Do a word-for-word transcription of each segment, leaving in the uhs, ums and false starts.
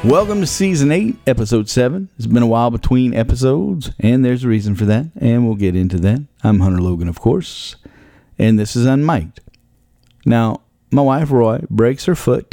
Welcome to Season eight, Episode seven. It's been a while between episodes, and there's a reason for that, and we'll get into that. I'm Hunter Logan, of course, and this is Unmiked. Now, my wife, Roy, breaks her foot,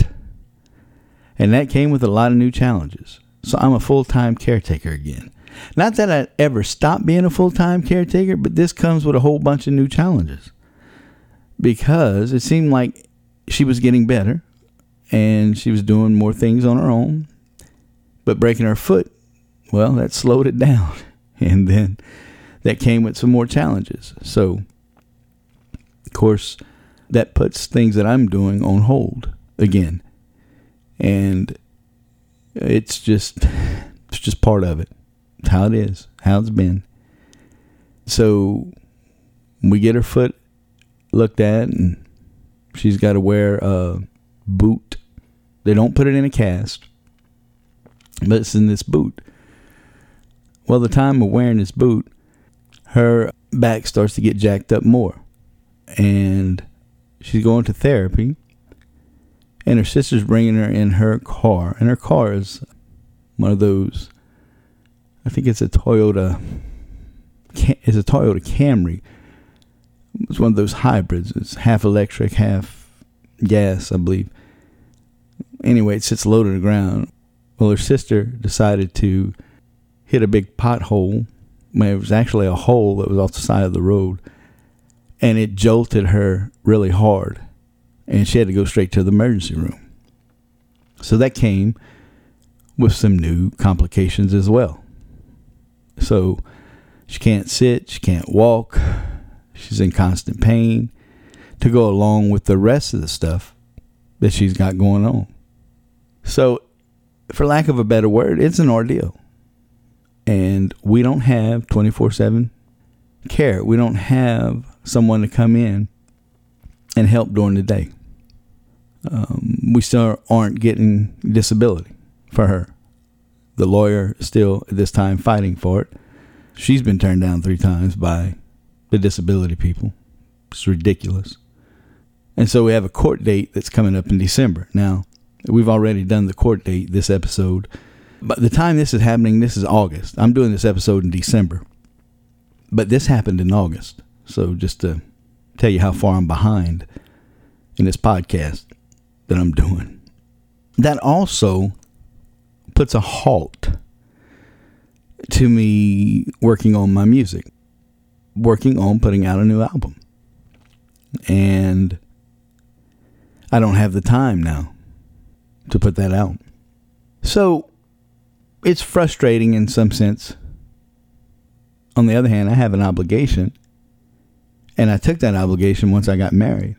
and that came with a lot of new challenges. So I'm a full-time caretaker again. Not that I'd ever stop being a full-time caretaker, but this comes with a whole bunch of new challenges. Because it seemed like she was getting better, and she was doing more things on her own. But breaking her foot, well, that slowed it down. And then that came with some more challenges. So, of course, that puts things that I'm doing on hold again. And it's just, it's just part of it. It's how it is, how it's been. So we get her foot looked at, and she's got to wear a boot. They don't put it in a cast, but it's in this boot. Well, the time of wearing this boot, her back starts to get jacked up more. And she's going to therapy. And her sister's bringing her in her car. And her car is one of those, I think it's a Toyota, it's a Toyota Camry. It's one of those hybrids. It's half electric, half gas, I believe. Anyway, it sits low to the ground. Well, her sister decided to hit a big pothole. Well, it was actually a hole that was off the side of the road. And it jolted her really hard. And she had to go straight to the emergency room. So that came with some new complications as well. So she can't sit, she can't walk, she's in constant pain, to go along with the rest of the stuff that she's got going on. So, for lack of a better word, it's an ordeal. And we don't have twenty-four seven care. We don't have someone to come in and help during the day. Um, we still aren't getting disability for her. The lawyer is still at this time fighting for it. She's been turned down three times by the disability people. It's ridiculous. And so we have a court date that's coming up in December. Now, we've already done the court date this episode. But the time this is happening, this is August. I'm doing this episode in December. But this happened in August. So just to tell you how far I'm behind in this podcast that I'm doing. That also puts a halt to me working on my music. Working on putting out a new album. And I don't have the time now to put that out. So it's frustrating in some sense. On the other hand, I have an obligation. And I took that obligation once I got married.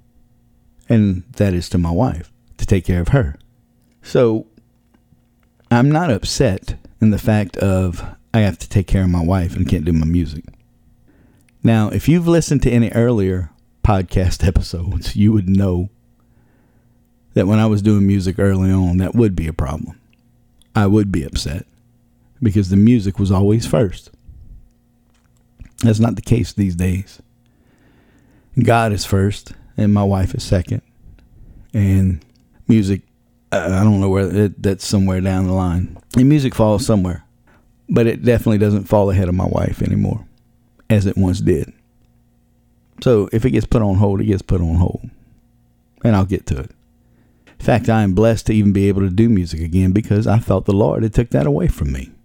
And that is to my wife, to take care of her. So I'm not upset in the fact of I have to take care of my wife and can't do my music. Now, if you've listened to any earlier podcast episodes, you would know that when I was doing music early on, that would be a problem. I would be upset because the music was always first. That's not the case these days. God is first and my wife is second. And music, I don't know where, it, that's somewhere down the line. And music falls somewhere. But it definitely doesn't fall ahead of my wife anymore, as it once did. So if it gets put on hold, it gets put on hold. And I'll get to it. In fact, I am blessed to even be able to do music again because I felt the Lord had took that away from me.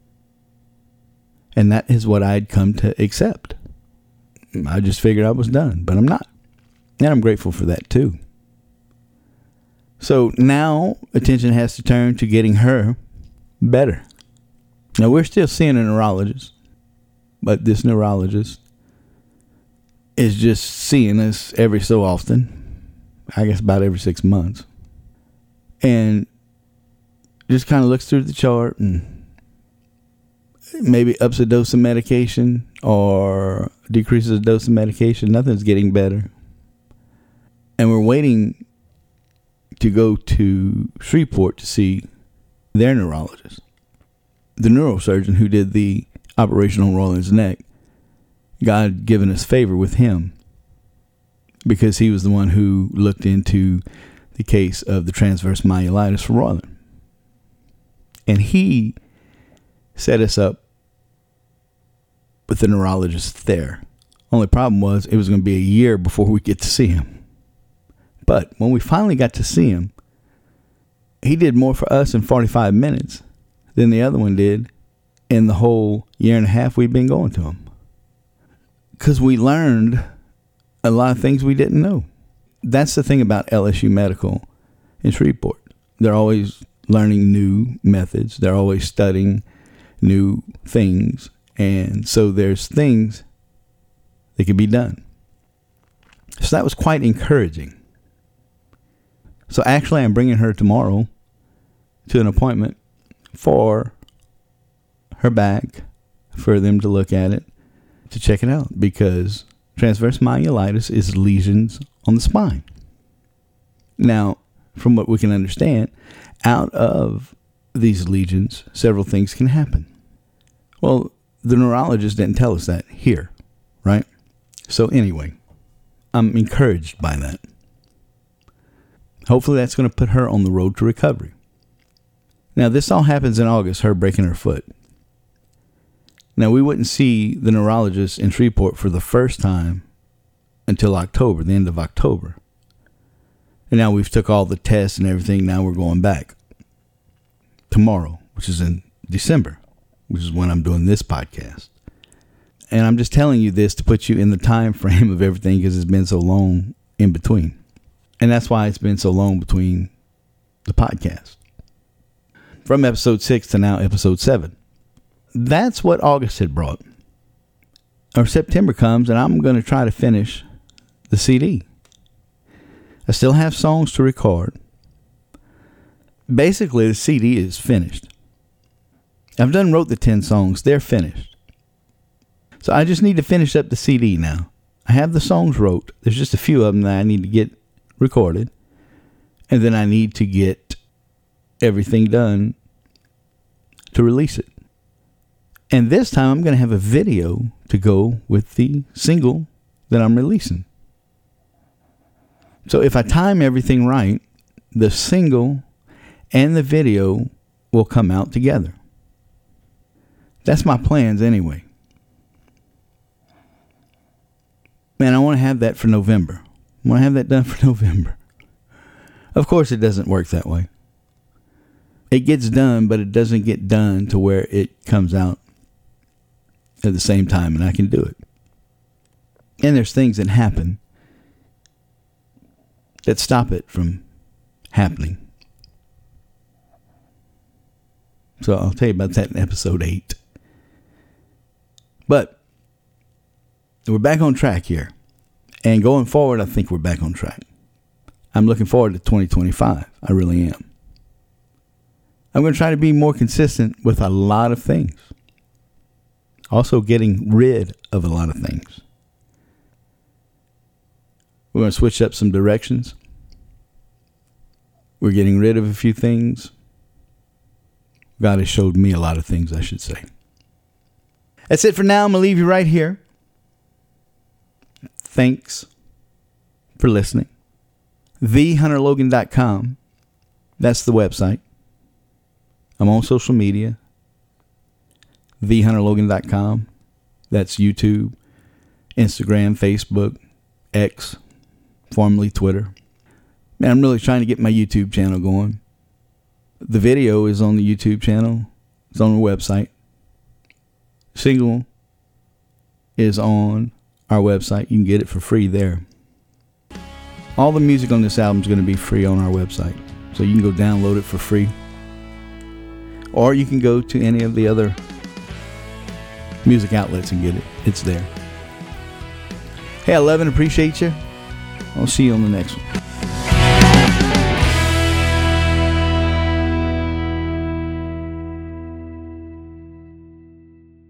And that is what I had come to accept. I just figured I was done, but I'm not. And I'm grateful for that too. So now attention has to turn to getting her better. Now we're still seeing a neurologist, but this neurologist is just seeing us every so often. I guess about every six months. And just kind of looks through the chart and maybe ups a dose of medication or decreases a dose of medication. Nothing's getting better. And we're waiting to go to Shreveport to see their neurologist. The neurosurgeon who did the operation on Roland's neck, God had given us favor with him because he was the one who looked into the case of the transverse myelitis for Roland. And he set us up with the neurologist there. Only problem was it was going to be a year before we get to see him. But when we finally got to see him, he did more for us in forty-five minutes than the other one did in the whole year and a half we've been going to him. Because we learned a lot of things we didn't know. That's the thing about L S U Medical in Shreveport. They're always learning new methods. They're always studying new things. And so there's things that can be done. So that was quite encouraging. So actually, I'm bringing her tomorrow to an appointment for her back, for them to look at it, to check it out, because transverse myelitis is lesions on the spine. Now, from what we can understand, out of these lesions, several things can happen. Well, the neurologist didn't tell us that here, right? So anyway, I'm encouraged by that. Hopefully that's going to put her on the road to recovery. Now, this all happens in August, her breaking her foot. Now, we wouldn't see the neurologist in Shreveport for the first time until October, the end of October. And now we've took all the tests and everything. Now we're going back tomorrow, which is in December, which is when I'm doing this podcast. And I'm just telling you this to put you in the time frame of everything, because it's been so long in between. And that's why it's been so long between the podcast. From episode six to now episode seven. That's what August had brought. Or September comes and I'm going to try to finish the C D. I still have songs to record. Basically, the C D is finished. I've done wrote the ten songs. They're finished. So I just need to finish up the C D now. I have the songs wrote. There's just a few of them that I need to get recorded. And then I need to get everything done to release it. And this time I'm going to have a video to go with the single that I'm releasing. So if I time everything right, the single and the video will come out together. That's my plans anyway. Man, I want to have that for November. I want to have that done for November. Of course, it doesn't work that way. It gets done, but it doesn't get done to where it comes out at the same time and I can do it. And there's things that happen that stop it from happening. So I'll tell you about that in episode eight. But we're back on track here. And going forward, I think we're back on track. I'm looking forward to twenty twenty-five. I really am. I'm going to try to be more consistent with a lot of things. Also getting rid of a lot of things. We're going to switch up some directions. We're getting rid of a few things. God has showed me a lot of things, I should say. That's it for now. I'm going to leave you right here. Thanks for listening. the hunter logan dot com. That's the website. I'm on social media. the hunter logan dot com. That's YouTube, Instagram, Facebook, X, formerly Twitter. Man, I'm really trying to get my YouTube channel going. The video is on the YouTube channel. It's on the website. Single is on our website. You can get it for free there. All the music on this album is going to be free on our website. So you can go download it for free. Or you can go to any of the other music outlets and get it. It's there. Hey, I love and appreciate you. I'll see you on the next one.